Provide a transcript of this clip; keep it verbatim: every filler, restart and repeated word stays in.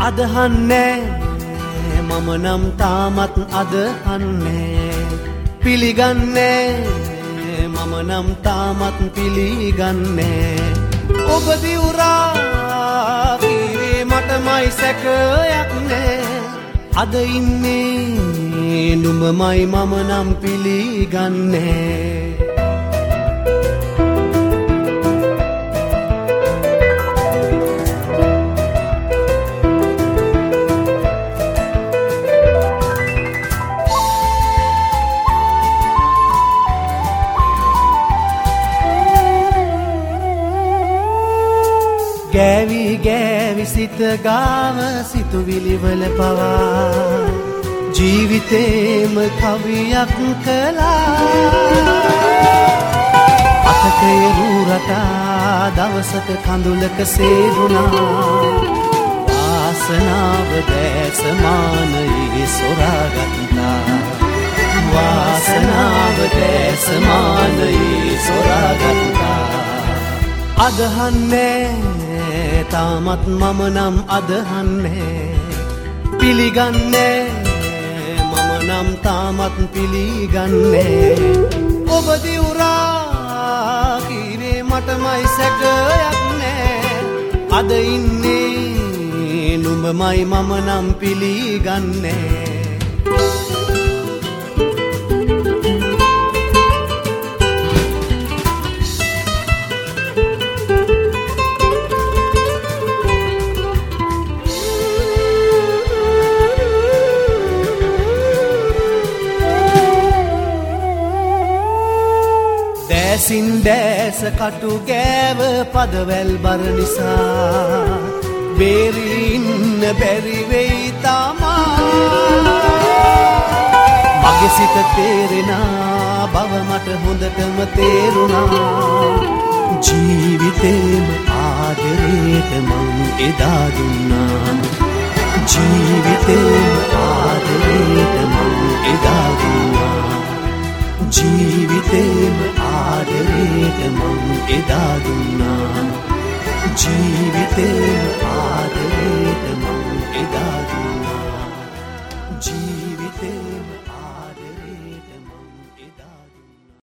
අදහන්නේ මම නම් තාමත් අදහන්නේ පිළිගන්නේ මම නම් තාමත් පිළිගන්නේ ඔබ දිවුරා කීවේ මටමයි සැකයක් නෑ අද ඉන්නේ නුඹමයි මම නම් පිළිගන්නේ ගෑවි ගෑවි සිත ගාව සිතුවිලිවල පවා ජීවිතේම කවියක් කළා අතක එරු රටා දවසක කඳුලක සේදුනා වාසනාව දැසමානයේ සොරාගත්තා වාසනාව දැසමානයේ සොරාගත්තා අදහන්නේ තාමත් මම නම් අදහන්නේ පිළිගන්නේ මම නම් තාමත් පිළිගන්නේ ඔබ දිවුරා කීවේ මටමයි සැකයක් නෑ අද ඉන්නේ නුඹමයි මම නම් පිළිගන්නේ දැසින් දැස කටු ගෑව පදවැල් බර නිසා බේරින්න බැරි වෙයි තමා මගේ සිත තේරෙනා බව මට හොඳටම තේරුණා ජීවිතේම ආදරේට මං එදා දුන්නා ජීවිතේම ආදරේට මං එදා දුන්නා ජීවිතේම ආදරේට මං එදා දුන්නා ජීවිතේම